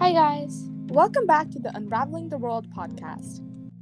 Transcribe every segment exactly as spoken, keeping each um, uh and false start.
Hi, guys. Welcome back to the Unraveling the World podcast.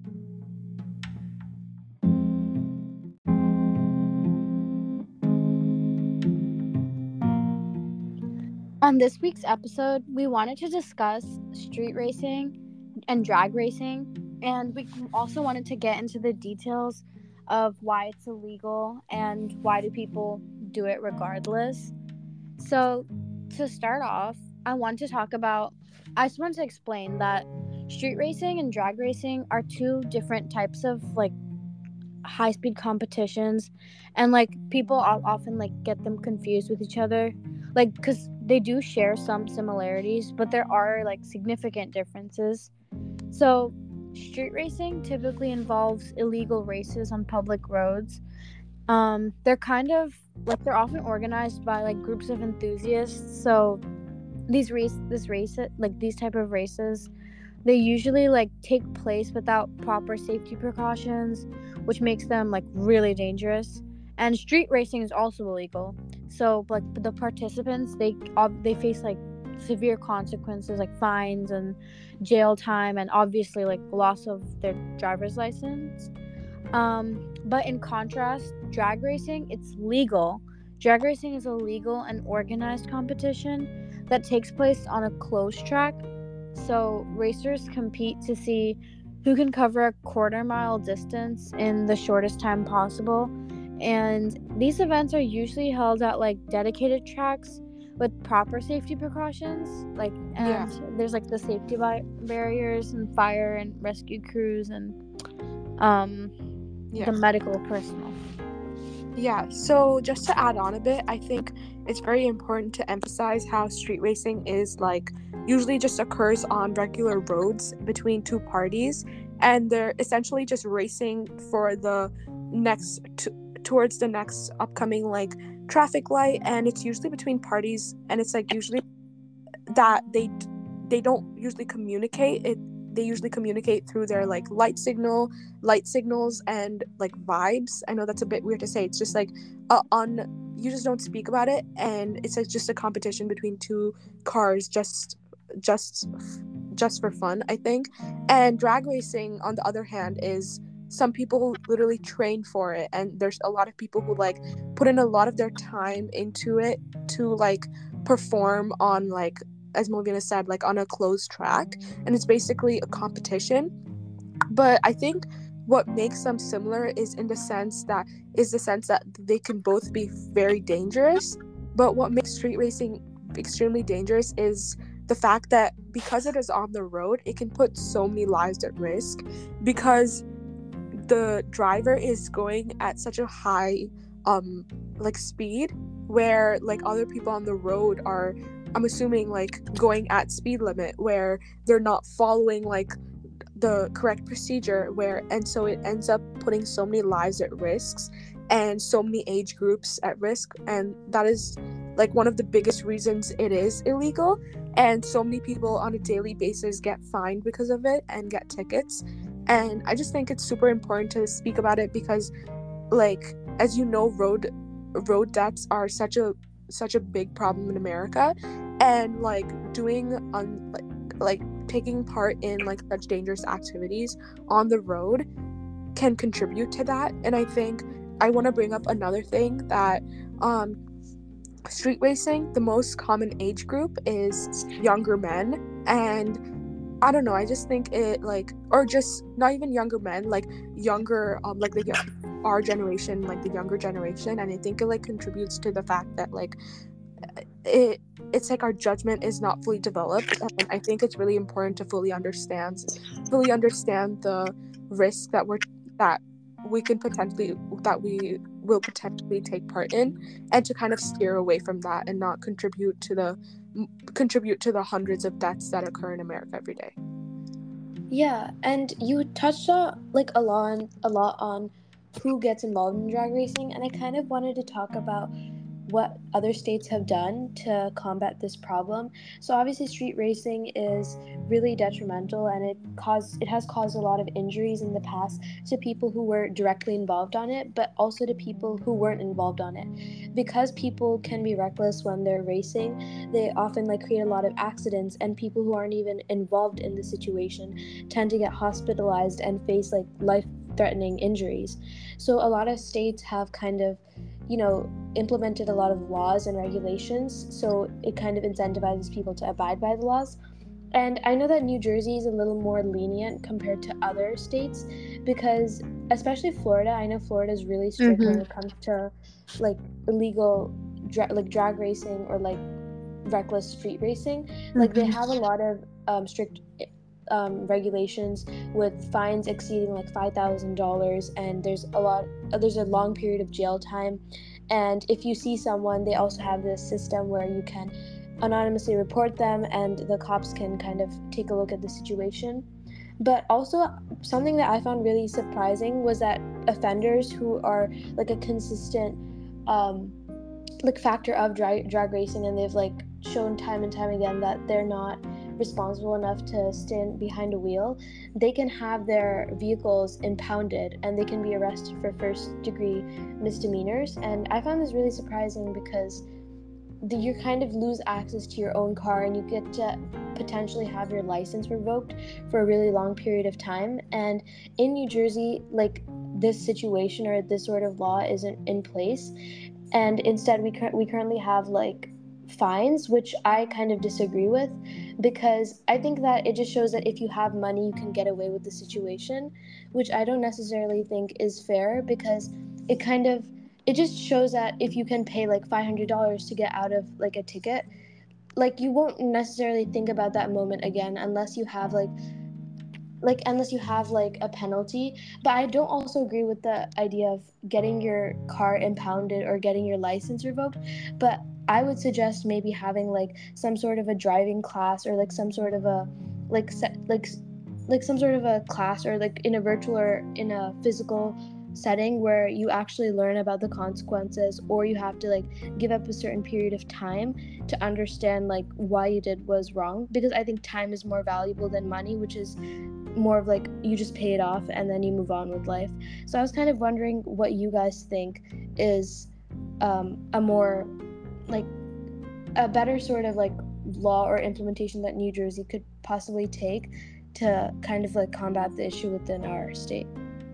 On this week's episode, we wanted to discuss street racing and drag racing, and we also wanted to get into the details of why it's illegal and why do people do it regardless. So, to start off, I want to talk about, I just want to explain that street racing and drag racing are two different types of like high speed competitions, and like people often like get them confused with each other, like because they do share some similarities, but there are like significant differences. So, street racing typically involves illegal races on public roads. Um, they're kind of like they're often organized by like groups of enthusiasts. So these race, this race, like these type of races, they usually like take place without proper safety precautions, which makes them like really dangerous. And street racing is also illegal. So like the participants, they they face like severe consequences like fines and jail time, and obviously like loss of their driver's license. Um, but in contrast, drag racing, it's legal. Drag racing is a legal and organized competition that takes place on a closed track. So racers compete to see who can cover a quarter mile distance in the shortest time possible. And these events are usually held at like dedicated tracks with proper safety precautions. Like, and Yeah. there's like the safety bi- barriers and fire and rescue crews and um Yeah. the medical personnel. Yeah. So just to add on a bit, I think it's very important to emphasize how street racing is like usually just occurs on regular roads between two parties, and they're essentially just racing for the next t- towards the next upcoming like traffic light, and it's usually between parties, and it's like usually that they they don't usually communicate it they usually communicate through their like light signal light signals and like vibes. I know that's a bit weird to say. It's just like uh, on you just don't speak about it, and it's like just a competition between two cars, just just just for fun, I think. And drag racing, on the other hand, is some people literally train for it, and there's a lot of people who like put in a lot of their time into it to like perform on like, as Melvina said, like on a closed track, and it's basically a competition. But I think what makes them similar is in the sense that is the sense that they can both be very dangerous. But what makes street racing extremely dangerous is the fact that because it is on the road, it can put so many lives at risk, because the driver is going at such a high um like speed, where like other people on the road are, I'm assuming, like going at speed limit, where they're not following like the correct procedure, where and so it ends up putting so many lives at risks and so many age groups at risk, and that is like one of the biggest reasons it is illegal. And so many people on a daily basis get fined because of it and get tickets. And I just think it's super important to speak about it, because like, as you know, road road deaths are such a such a big problem in America, and like doing on like like taking part in like such dangerous activities on the road can contribute to that. And I think I want to bring up another thing, that um street racing, the most common age group is younger men. And I don't know, I just think it like, or just not even younger men, like younger um like the our generation, like the younger generation. And I think it like contributes to the fact that like it it's like our judgment is not fully developed. And I think it's really important to fully understand fully understand the risk that we're that we can potentially that we will potentially take part in, and to kind of steer away from that and not contribute to the contribute to the hundreds of deaths that occur in America every day. Yeah, and you touched on like a lot on, a lot on who gets involved in drag racing, and I kind of wanted to talk about what other states have done to combat this problem. So obviously street racing is really detrimental, and it caused it has caused a lot of injuries in the past to people who were directly involved on it, but also to people who weren't involved on it. Because people can be reckless when they're racing, they often like create a lot of accidents, and people who aren't even involved in the situation tend to get hospitalized and face like life threatening injuries. So a lot of states have kind of, you know, implemented a lot of laws and regulations, so it kind of incentivizes people to abide by the laws. And I know that New Jersey is a little more lenient compared to other states, because especially Florida, I know Florida is really strict Mhm. when it comes to like illegal dra- like drag racing or like reckless street racing. Like they Mhm. have a lot of um, strict um, regulations with fines exceeding like five thousand dollars, and there's a lot there's a long period of jail time. And if you see someone, they also have this system where you can anonymously report them, and the cops can kind of take a look at the situation. But also, something that I found really surprising was that offenders who are like a consistent um, like factor of drag, drag racing, and they've like shown time and time again that they're not responsible enough to stand behind a wheel, they can have their vehicles impounded and they can be arrested for first degree misdemeanors. And I found this really surprising, because the, you kind of lose access to your own car, and you get to potentially have your license revoked for a really long period of time. And in New Jersey, like, this situation or this sort of law isn't in place, and instead we cur- we currently have like fines, which I kind of disagree with, because I think that it just shows that if you have money, you can get away with the situation, which I don't necessarily think is fair, because it kind of it just shows that if you can pay like five hundred dollars to get out of like a ticket, like you won't necessarily think about that moment again unless you have like like unless you have like a penalty. But I don't also agree with the idea of getting your car impounded or getting your license revoked. But I would suggest maybe having like some sort of a driving class, or like some sort of a like set like like some sort of a class, or like in a virtual or in a physical setting, where you actually learn about the consequences, or you have to like give up a certain period of time to understand like why you did was wrong. Because I think time is more valuable than money, which is more of like you just pay it off and then you move on with life. So I was kind of wondering what you guys think is um, a more like a better sort of like law or implementation that New Jersey could possibly take to kind of like combat the issue within our state.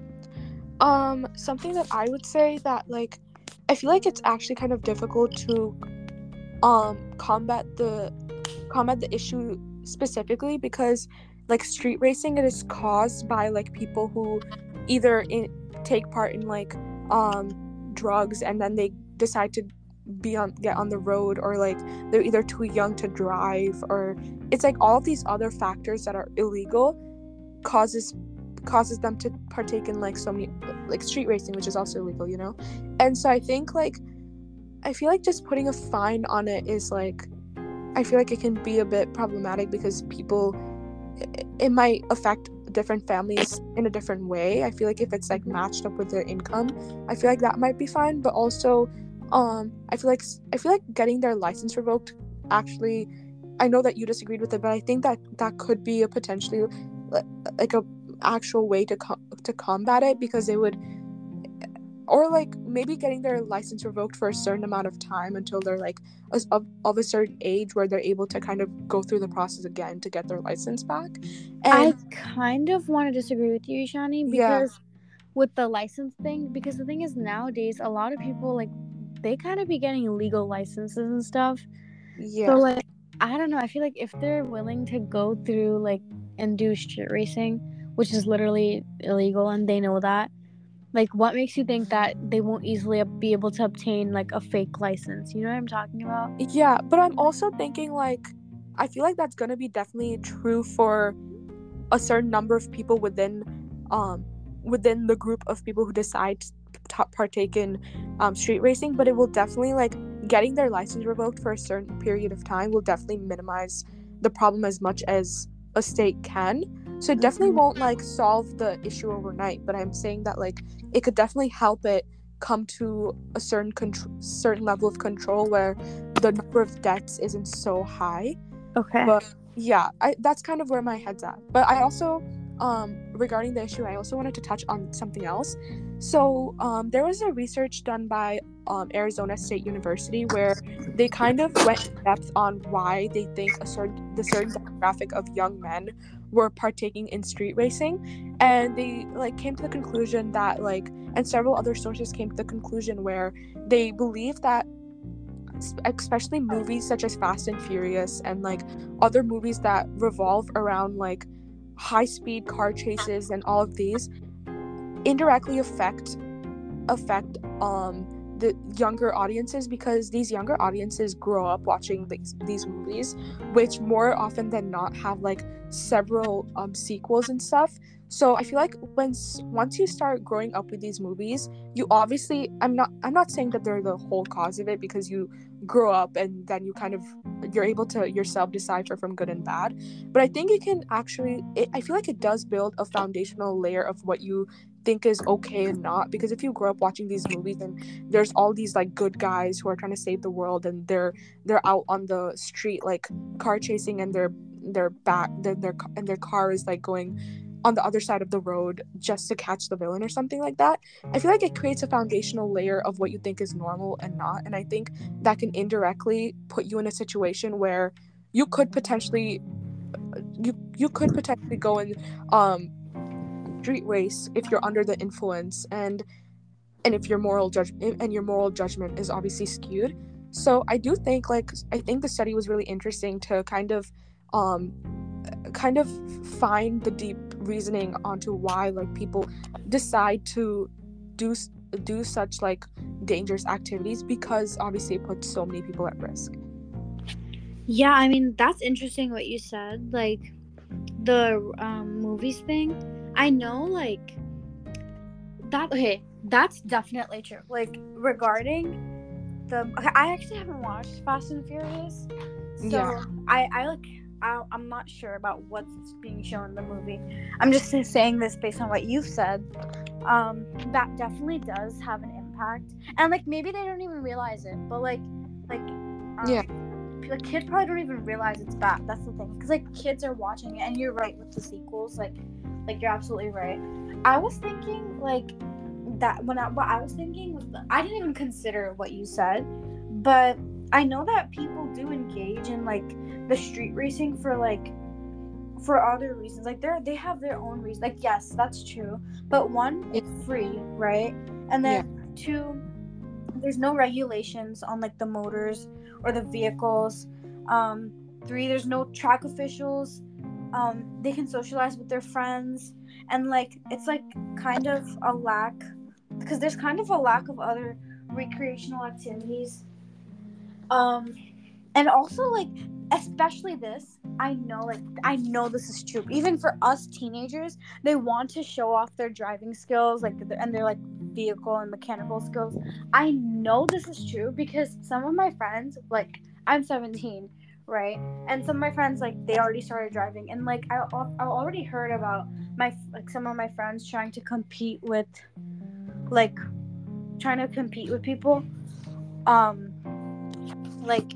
Um, something that I would say that like I feel like it's actually kind of difficult to um combat the combat the issue specifically, because like street racing, it is caused by like people who either in, take part in like um drugs, and then they decide to be on get on the road, or like they're either too young to drive, or it's like all of these other factors that are illegal causes causes them to partake in like so many like street racing, which is also illegal, you know. And so I think like I feel like just putting a fine on it is like I feel like it can be a bit problematic, because people it, it might affect different families in a different way. I feel like if it's like matched up with their income, I feel like that might be fine. But also um I feel like I feel like getting their license revoked, actually, I know that you disagreed with it, but I think that that could be a potentially like a actual way to co- to combat it, because it would, or like maybe getting their license revoked for a certain amount of time until they're like a, of, of a certain age where they're able to kind of go through the process again to get their license back. And I kind of want to disagree with you, Shani, yeah, because with the license thing, because the thing is nowadays a lot of people like they kind of be getting illegal licenses and stuff. yeah, So like I don't know, I feel like if they're willing to go through like and do street racing, which is literally illegal, and they know that, like what makes you think that they won't easily be able to obtain like a fake license? You know what I'm talking about? yeah. But I'm also thinking like I feel like that's gonna be definitely true for a certain number of people within um within the group of people who decide to partake in um, street racing. But it will definitely like getting their license revoked for a certain period of time will definitely minimize the problem as much as a state can. So it definitely won't like solve the issue overnight, but I'm saying that like it could definitely help it come to a certain contr- certain level of control where the number of deaths isn't so high. Okay. But yeah, I that's kind of where my head's at. But I also, um, regarding the issue, I also wanted to touch on something else. So um, there was a research done by um, Arizona State University where they kind of went in depth on why they think a certain the certain demographic of young men were partaking in street racing, and they like came to the conclusion that like, and several other sources came to the conclusion where they believe that especially movies such as Fast and Furious and like other movies that revolve around like high speed car chases and all of these indirectly affect affect um the younger audiences, because these younger audiences grow up watching these, these movies, which more often than not have like several um sequels and stuff. So I feel like when once you start growing up with these movies, you obviously I'm not I'm not saying that they're the whole cause of it, because you grow up and then you kind of you're able to yourself decipher from good and bad, but I think it can actually it, I feel like it does build a foundational layer of what you think is okay and not, because if you grow up watching these movies and there's all these like good guys who are trying to save the world and they're they're out on the street like car chasing, and their their back their, their and their car is like going on the other side of the road just to catch the villain or something like that, I feel like it creates a foundational layer of what you think is normal and not, and I think that can indirectly put you in a situation where you could potentially you you could potentially go and um street race if you're under the influence, and and if your moral judgment and your moral judgment is obviously skewed. So I do think like I think the study was really interesting to kind of um kind of find the deep reasoning onto why like people decide to do do such like dangerous activities, because obviously it puts so many people at risk. Yeah, I mean, that's interesting what you said, like the um movies thing. I know like that okay, that's definitely true. Like regarding the okay, I actually haven't watched Fast and Furious. So Yeah. I I like I, I'm not sure about what's being shown in the movie. I'm just saying this based on what you've said. Um, that definitely does have an impact, and like maybe they don't even realize it, but like, like, um, Yeah. the kids probably don't even realize it's bad. That's the thing, because like kids are watching it, and you're right with the sequels. Like, like you're absolutely right. I was thinking like that when I what I was thinking was the, I didn't even consider what you said, but I know that people do engage in like the street racing for like for other reasons. Like they're they have their own reasons. Like yes, that's true. But one, it's free, right? And then yeah. Two, there's no regulations on like the motors or the vehicles. Um, three, there's no track officials. Um, they can socialize with their friends, and like it's like kind of a lack, because there's kind of a lack of other recreational activities. Um, and also like especially this, I know like I know this is true. Even for us teenagers, they want to show off their driving skills, like and their like vehicle and mechanical skills. I know this is true because some of my friends, like I'm seventeen, right? And some of my friends like they already started driving, and like I I already heard about my like some of my friends trying to compete with like trying to compete with people um like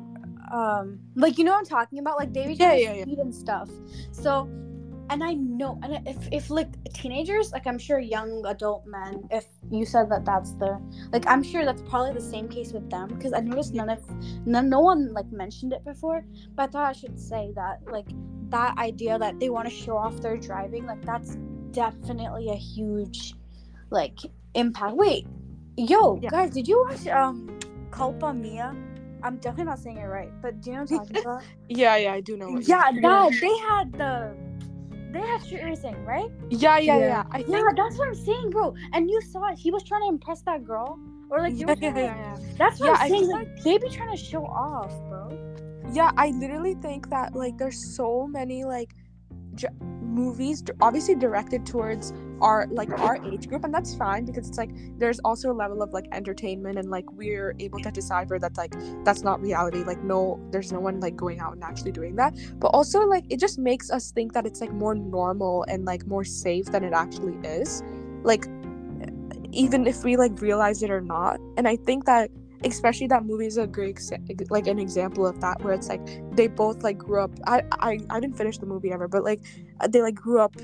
um like you know what I'm talking about, like they be trying yeah, to yeah, speed yeah. and stuff. So and I know, and if if like teenagers, like I'm sure young adult men, if you said that that's the like I'm sure that's probably the same case with them, because I noticed none of none no one like mentioned it before, but I thought I should say that like that idea that they want to show off their driving, like that's definitely a huge like impact. Wait, yo yeah. guys, did you watch um Culpa Mia? I'm definitely not saying it right, but do you know what I'm talking about? yeah, yeah, I do know what yeah, you're that they had the they had street racing, right? Yeah, yeah, yeah. yeah. I yeah, think that's what I'm saying, bro. And you saw it. He was trying to impress that girl, or like, yeah, yeah, yeah, yeah, yeah. That's what yeah, I'm saying. I Like, they be trying to show off, bro. Yeah, I literally think that like there's so many like j- movies obviously directed towards our like our age group, and that's fine because it's like there's also a level of like entertainment, and like we're able to decipher that like that's not reality, like no there's no one like going out and actually doing that, but also like it just makes us think that it's like more normal and like more safe than it actually is. Like even if we like realize it or not. And I think that especially that movie is a great exa- like an example of that, where it's like they both like grew up. I I, I didn't finish the movie ever, but like they like grew up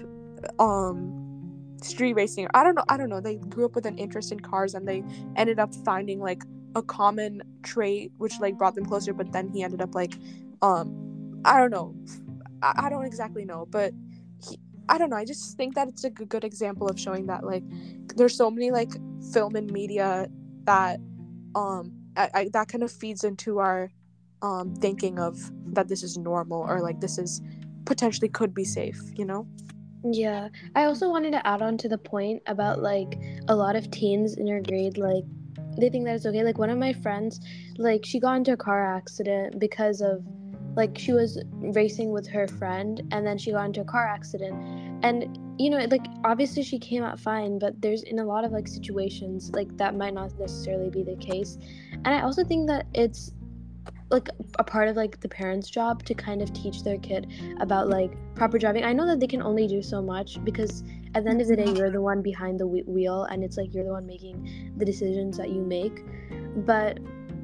um street racing. I don't know. I don't know. They grew up with an interest in cars, and they ended up finding like a common trait, which like brought them closer. But then he ended up like, um, I don't know. I, I don't exactly know, but he, I don't know. I just think that it's a good, good example of showing that like there's so many like film and media that um I, I, that kind of feeds into our um thinking of that this is normal, or like this is potentially could be safe, you know. Yeah, I also wanted to add on to the point about like a lot of teens in your grade, like they think that it's okay. Like one of my friends, like she got into a car accident because of like she was racing with her friend, and then she got into a car accident. And you know, like obviously she came out fine, but there's in a lot of like situations like that might not necessarily be the case. And I also think that it's like a part of like the parents' job to kind of teach their kid about like proper driving. I know that they can only do so much, because at the end of the day you're the one behind the wheel, and it's like you're the one making the decisions that you make. But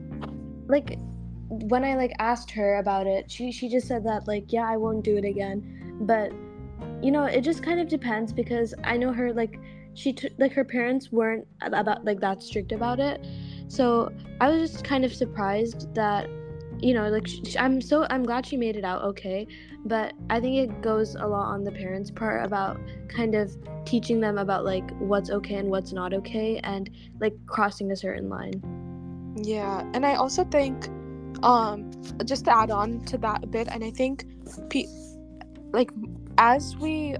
like when I like asked her about it, she she just said that like, yeah, I won't do it again. But you know, it just kind of depends, because I know her, like she t- like her parents weren't about like that strict about it. So I was just kind of surprised that, you know, like sh- I'm so I'm glad she made it out okay, but I think it goes a lot on the parents' part about kind of teaching them about like what's okay and what's not okay, and like crossing a certain line. Yeah, and I also think um just to add on to that a bit, and I think pe- like as we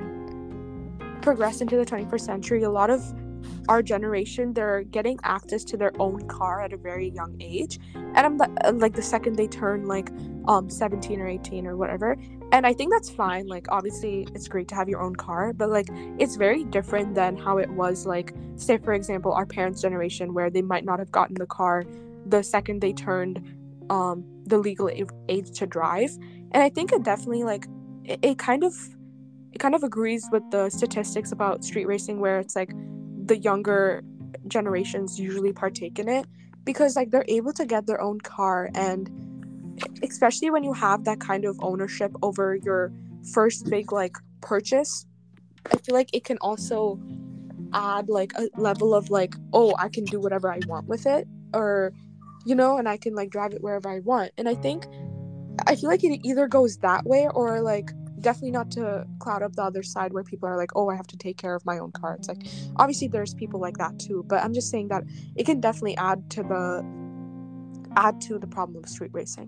um progress into the twenty-first century, a lot of our generation, they're getting access to their own car at a very young age, and I'm the, like the second they turn like um seventeen or eighteen or whatever. And I think that's fine. Like obviously it's great to have your own car, but like it's very different than how it was, like say for example our parents' generation, where they might not have gotten the car the second they turned um the legal age to drive. And I think it definitely like it, it kind of it kind of agrees with the statistics about street racing, where it's like the younger generations usually partake in it, because like they're able to get their own car, and especially when you have that kind of ownership over your first big like purchase, I feel like it can also add like a level of like, oh, I can do whatever I want with it, or you know, and I can like drive it wherever I want. And I think I feel like it either goes that way, or like definitely not to cloud up the other side where people are like, oh, I have to take care of my own car. It's like obviously there's people like that too, but I'm just saying that it can definitely add to the add to the problem of street racing.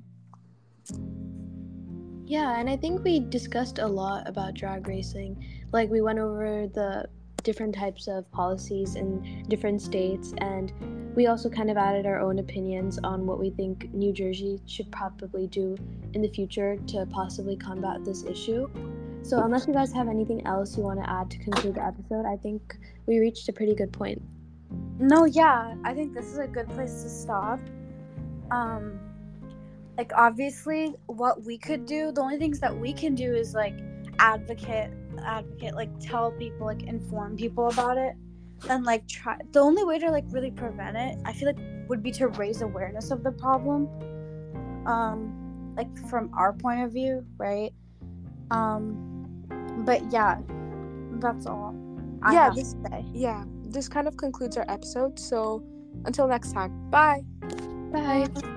Yeah, and I think we discussed a lot about drag racing. Like we went over the different types of policies in different states, and we also kind of added our own opinions on what we think New Jersey should probably do in the future to possibly combat this issue. So unless you guys have anything else you want to add to conclude the episode, I think we reached a pretty good point. No, yeah, I think this is a good place to stop. Um, like obviously, what we could do, the only things that we can do is like advocate, advocate, like tell people, like inform people about it, and like try. The only way to like really prevent it, I feel like, would be to raise awareness of the problem. Um, like from our point of view, right? Um, but yeah, that's all I yeah have this to say. yeah this kind of concludes our episode, so until next time, bye. Bye.